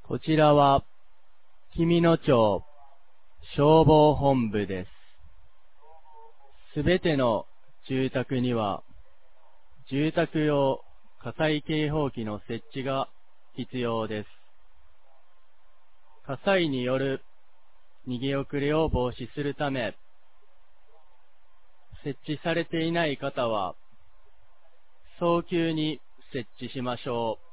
こちらは、紀美野町消防本部です。すべての住宅には、住宅用火災警報器の設置が必要です。火災による逃げ遅れを防止するため、設置されていない方は、早急に設置しましょう。